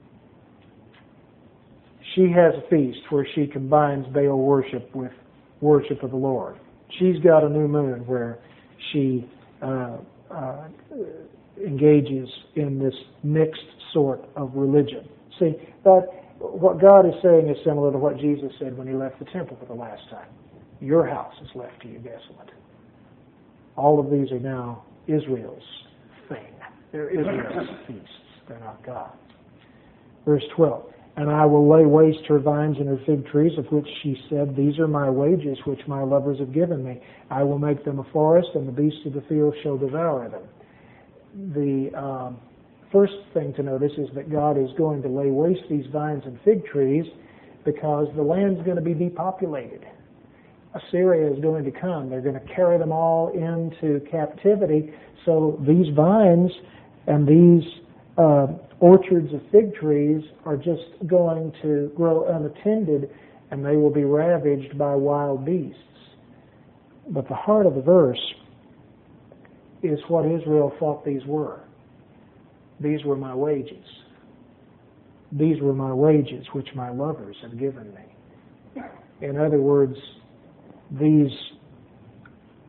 She has a feast where she combines Baal worship with worship of the Lord. She's got a new moon where she uh, uh, engages in this mixed sort of religion. See, that what God is saying is similar to what Jesus said when He left the temple for the last time. Your house is left to you desolate. All of these are now Israel's thing. They're Israel's feasts. They're not God's. Verse twelve. And I will lay waste her vines and her fig trees, of which she said, these are my wages, which my lovers have given me. I will make them a forest, and the beasts of the field shall devour them. The um, first thing to notice is that God is going to lay waste these vines and fig trees because the land's going to be depopulated. Assyria is going to come. They're going to carry them all into captivity. So these vines and these uh, orchards of fig trees are just going to grow unattended, and they will be ravaged by wild beasts. But the heart of the verse is what Israel thought these were. These were my wages. These were my wages, which my lovers have given me. In other words, these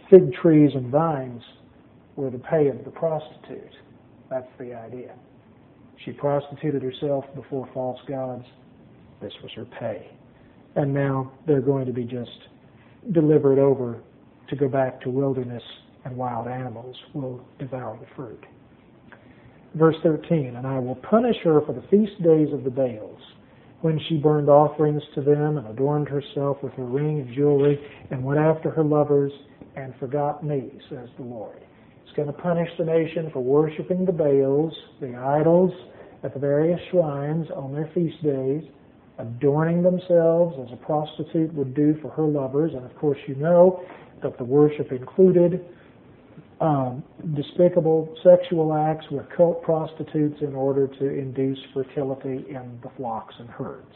fig trees and vines were the pay of the prostitute. That's the idea. She prostituted herself before false gods. This was her pay. And now they're going to be just delivered over to go back to wilderness, and wild animals will devour the fruit. Verse thirteen, and I will punish her for the feast days of the Baals, when she burned offerings to them and adorned herself with her ring and jewelry and went after her lovers and forgot me, says the Lord. It's going to punish the nation for worshiping the Baals, the idols, at the various shrines on their feast days, adorning themselves as a prostitute would do for her lovers. And of course you know that the worship included um, despicable sexual acts with cult prostitutes in order to induce fertility in the flocks and herds.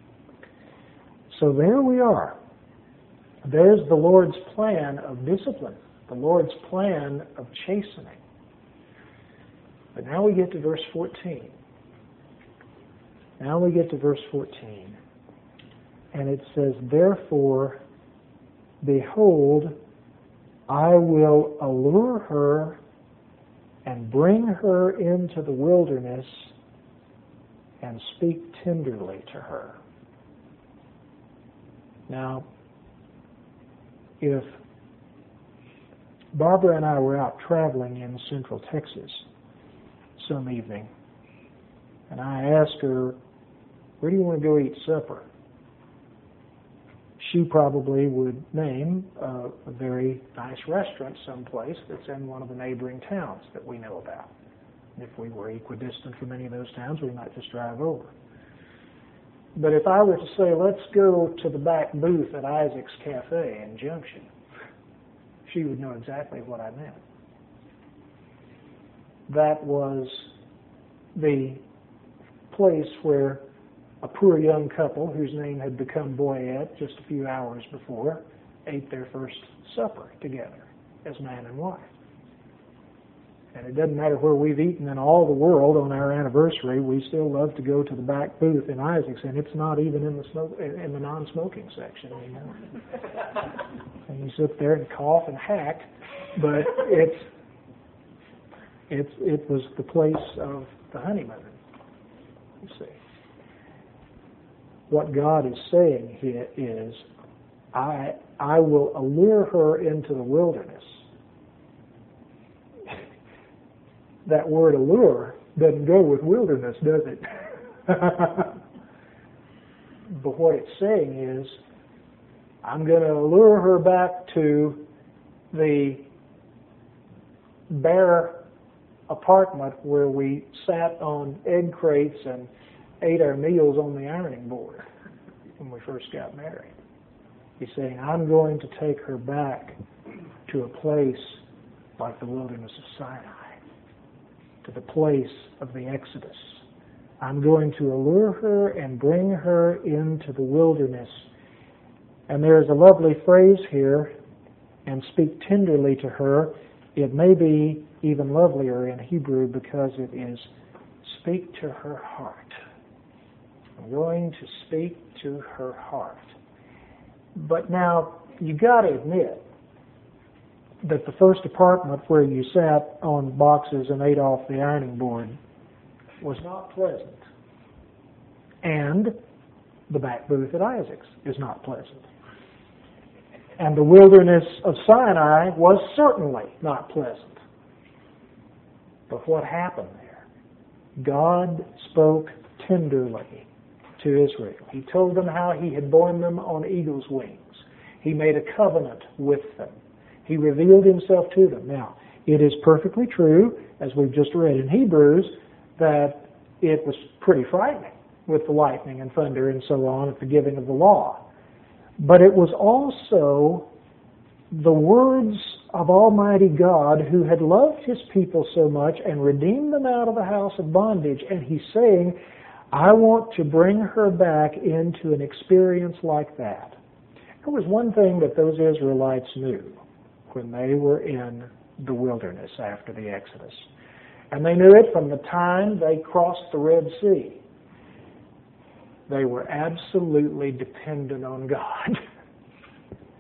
So there we are. There's the Lord's plan of discipline, the Lord's plan of chastening. But now we get to verse fourteen. Now we get to verse fourteen. And it says, therefore, behold, I will allure her and bring her into the wilderness and speak tenderly to her. Now, if Barbara and I were out traveling in Central Texas some evening, and I asked her, where do you want to go eat supper? She probably would name uh, a very nice restaurant someplace that's in one of the neighboring towns that we know about. And if we were equidistant from any of those towns, we might just drive over. But if I were to say, let's go to the back booth at Isaac's Cafe in Junction, she would know exactly what I meant. That was the place where a poor young couple, whose name had become Boyette just a few hours before, ate their first supper together as man and wife. And it doesn't matter where we've eaten in all the world on our anniversary, we still love to go to the back booth in Isaac's, and it's not even in the smoke, in the non-smoking section anymore. And you sit there and cough and hack, but it's it's it was the place of the honeymoon. You see, what God is saying here is, I I will allure her into the wilderness. That word allure doesn't go with wilderness, does it? But what it's saying is, I'm going to allure her back to the bare apartment where we sat on egg crates and ate our meals on the ironing board when we first got married. He's saying, I'm going to take her back to a place like the wilderness of Sinai, to the place of the Exodus. I'm going to allure her and bring her into the wilderness. And there's a lovely phrase here, and speak tenderly to her. It may be even lovelier in Hebrew because it is speak to her heart. I'm going to speak to her heart. But now, you got to admit that the first apartment where you sat on boxes and ate off the ironing board was not pleasant. And the back booth at Isaac's is not pleasant. And the wilderness of Sinai was certainly not pleasant. But what happened there? God spoke tenderly to Israel. He told them how He had borne them on eagle's wings. He made a covenant with them. He revealed Himself to them. Now, it is perfectly true, as we've just read in Hebrews, that it was pretty frightening with the lightning and thunder and so on at the giving of the law. But it was also the words of Almighty God, who had loved His people so much and redeemed them out of the house of bondage. And He's saying, I want to bring her back into an experience like that. There was one thing that those Israelites knew when they were in the wilderness after the Exodus. And they knew it from the time they crossed the Red Sea. They were absolutely dependent on God.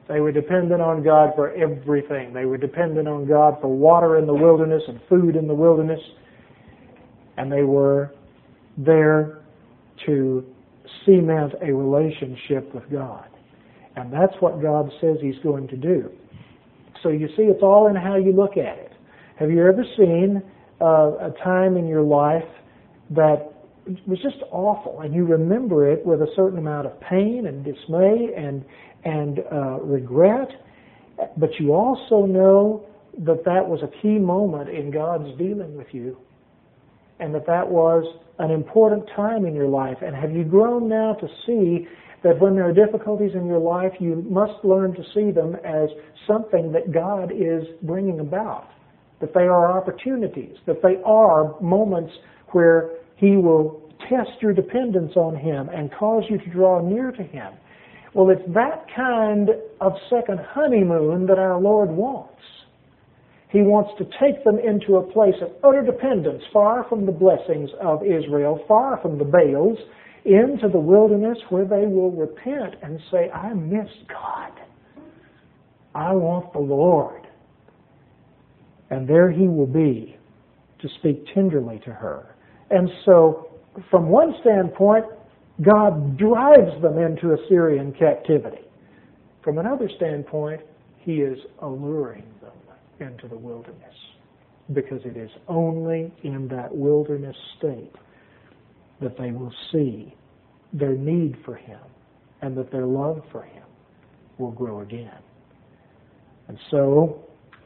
They were dependent on God for everything. They were dependent on God for water in the wilderness and food in the wilderness. And they were there to cement a relationship with God. And that's what God says He's going to do. So you see, it's all in how you look at it. Have you ever seen uh, a time in your life that was just awful, and you remember it with a certain amount of pain and dismay and and uh, regret, but you also know that that was a key moment in God's dealing with you, and that that was an important time in your life? And have you grown now to see that when there are difficulties in your life, you must learn to see them as something that God is bringing about, that they are opportunities, that they are moments where He will test your dependence on Him and cause you to draw near to Him? Well, it's that kind of second honeymoon that our Lord wants. He wants to take them into a place of utter dependence, far from the blessings of Israel, far from the Baals, into the wilderness where they will repent and say, I miss God. I want the Lord. And there He will be to speak tenderly to her. And so, from one standpoint, God drives them into Assyrian captivity. From another standpoint, He is alluring them into the wilderness, because it is only in that wilderness state that they will see their need for Him and that their love for Him will grow again. And so,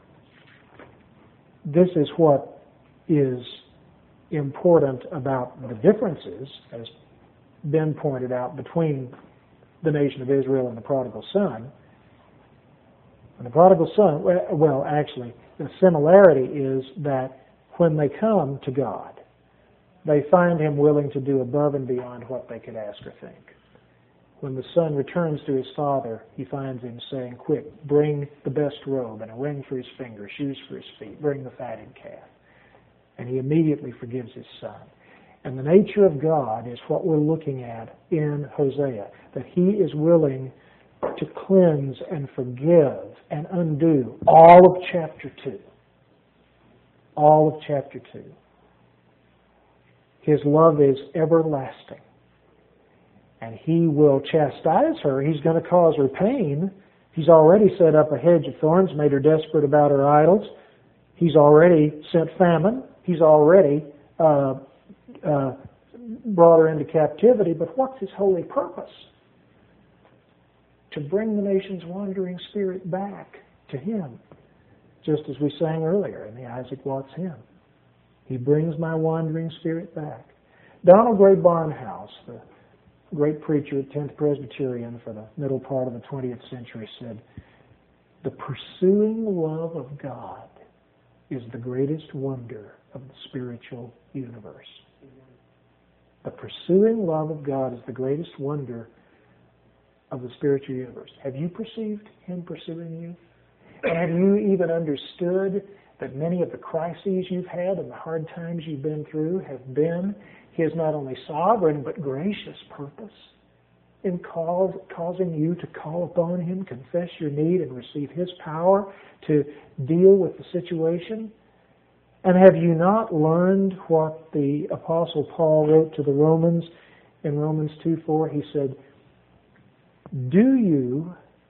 this is what is important about the differences, as Ben pointed out, between the nation of Israel and the prodigal son. And the prodigal son, well, actually, the similarity is that when they come to God, they find Him willing to do above and beyond what they could ask or think. When the son returns to his father, he finds him saying, quick, bring the best robe and a ring for his finger, shoes for his feet, bring the fatted calf. And he immediately forgives his son. And the nature of God is what we're looking at in Hosea, that He is willing to cleanse and forgive and undo all of chapter two. All of chapter two. His love is everlasting. And He will chastise her. He's going to cause her pain. He's already set up a hedge of thorns, made her desperate about her idols. He's already sent famine. He's already uh, uh, brought her into captivity. But what's His holy purpose? To bring the nation's wandering spirit back to Him. Just as we sang earlier in the Isaac Watts hymn. He brings my wandering spirit back. Donald Gray Barnhouse, the great preacher at tenth Presbyterian for the middle part of the twentieth century, said, the pursuing love of God is the greatest wonder of the spiritual universe. The pursuing love of God is the greatest wonder of the spiritual universe. Have you perceived Him pursuing you? And have you even understood that many of the crises you've had and the hard times you've been through have been His not only sovereign but gracious purpose in cause, causing you to call upon Him, confess your need, and receive His power to deal with the situation? And have you not learned what the Apostle Paul wrote to the Romans in Romans two four? He said, Do you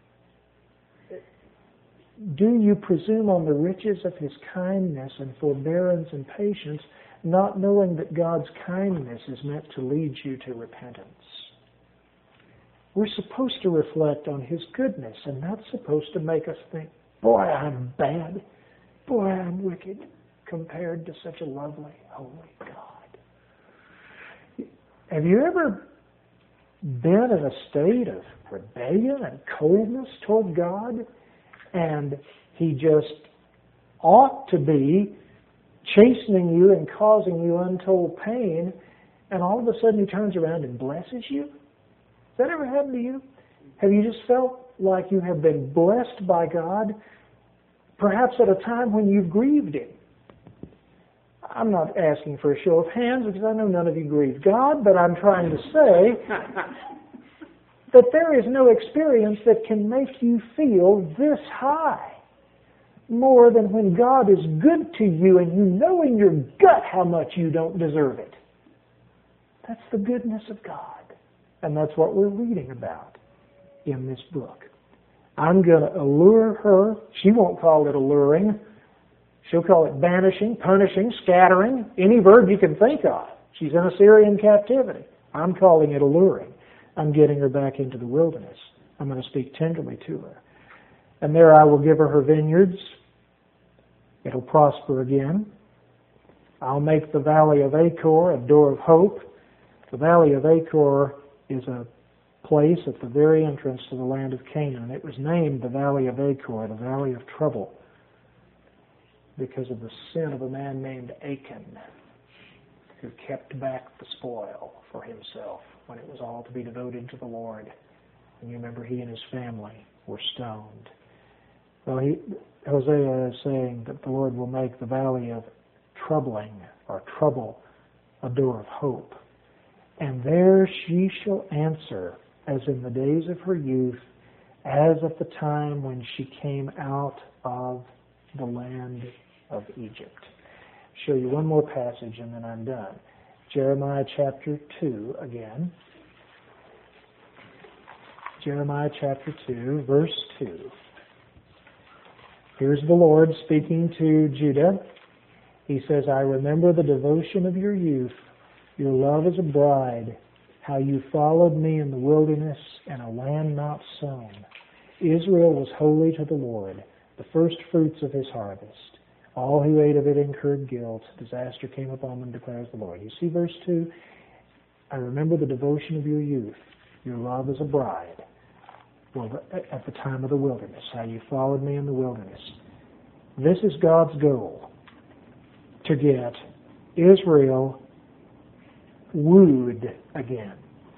do you presume on the riches of His kindness and forbearance and patience, not knowing that God's kindness is meant to lead you to repentance? We're supposed to reflect on His goodness, and that's supposed to make us think, boy, I'm bad. Boy, I'm wicked compared to such a lovely, holy God. Have you ever been in a state of rebellion and coldness toward God, and He just ought to be chastening you and causing you untold pain, and all of a sudden He turns around and blesses you? Has that ever happened to you? Have you just felt like you have been blessed by God, perhaps at a time when you've grieved Him? I'm not asking for a show of hands because I know none of you grieve God, but I'm trying to say that there is no experience that can make you feel this high more than when God is good to you and you know in your gut how much you don't deserve it. That's the goodness of God. And that's what we're reading about in this book. I'm going to allure her. She won't call it alluring. She'll call it banishing, punishing, scattering, any verb you can think of. She's in Assyrian captivity. I'm calling it alluring. I'm getting her back into the wilderness. I'm going to speak tenderly to her. And there I will give her her vineyards. It'll prosper again. I'll make the valley of Achor a door of hope. The valley of Achor is a place at the very entrance to the land of Canaan. It was named the valley of Achor, the valley of trouble, because of the sin of a man named Achan, who kept back the spoil for himself when it was all to be devoted to the Lord. And you remember he and his family were stoned. Well, he, Hosea is saying that the Lord will make the valley of troubling or trouble a door of hope. And there she shall answer as in the days of her youth, as at the time when she came out of the land of Egypt. I'll show you one more passage and then I'm done. Jeremiah chapter two again. Jeremiah chapter two, verse two. Here's the Lord speaking to Judah. He says, I remember the devotion of your youth, your love as a bride, how you followed me in the wilderness and a land not sown. Israel was holy to the Lord, the first fruits of his harvest. All who ate of it incurred guilt. Disaster came upon them, declares the Lord. You see verse two? I remember the devotion of your youth, your love as a bride. Well, at the time of the wilderness, how you followed me in the wilderness. This is God's goal, to get Israel wooed again.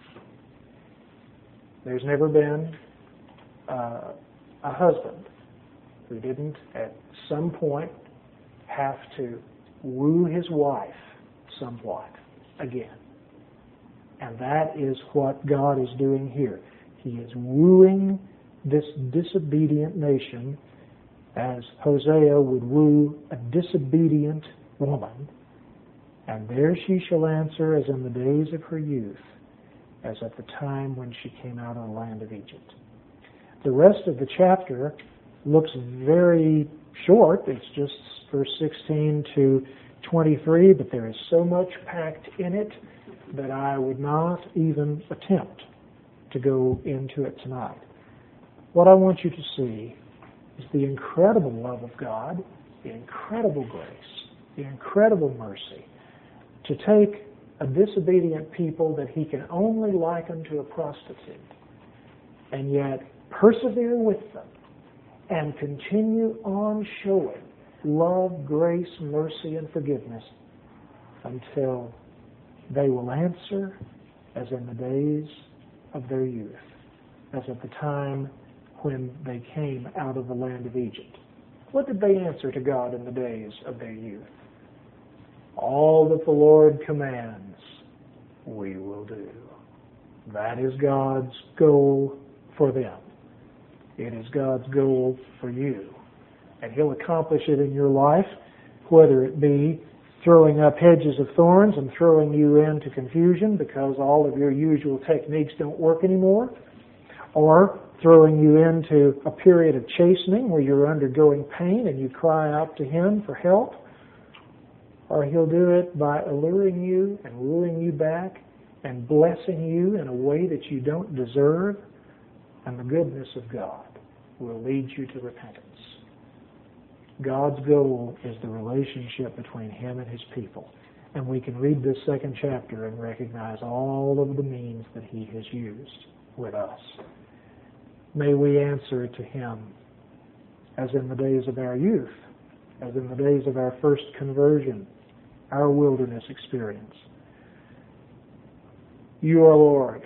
There's never been uh, a husband who didn't at some point have to woo his wife somewhat again. And that is what God is doing here. He is wooing this disobedient nation as Hosea would woo a disobedient woman. And there she shall answer as in the days of her youth, as at the time when she came out of the land of Egypt. The rest of the chapter looks very short. It's just verse sixteen to twenty-three, but there is so much packed in it that I would not even attempt to go into it tonight. What I want you to see is the incredible love of God, the incredible grace, the incredible mercy, to take a disobedient people that he can only liken to a prostitute, and yet persevere with them and continue on showing love, grace, mercy, and forgiveness until they will answer as in the days of their youth, as at the time when they came out of the land of Egypt. What did they answer to God in the days of their youth? All that the Lord commands, we will do. That is God's goal for them. It is God's goal for you. And He'll accomplish it in your life, whether it be throwing up hedges of thorns and throwing you into confusion because all of your usual techniques don't work anymore, or throwing you into a period of chastening where you're undergoing pain and you cry out to Him for help, or He'll do it by alluring you and wooing you back and blessing you in a way that you don't deserve, and the goodness of God will lead you to repentance. God's goal is the relationship between Him and His people. And we can read this second chapter and recognize all of the means that He has used with us. May we answer to Him as in the days of our youth, as in the days of our first conversion, our wilderness experience. You are Lord.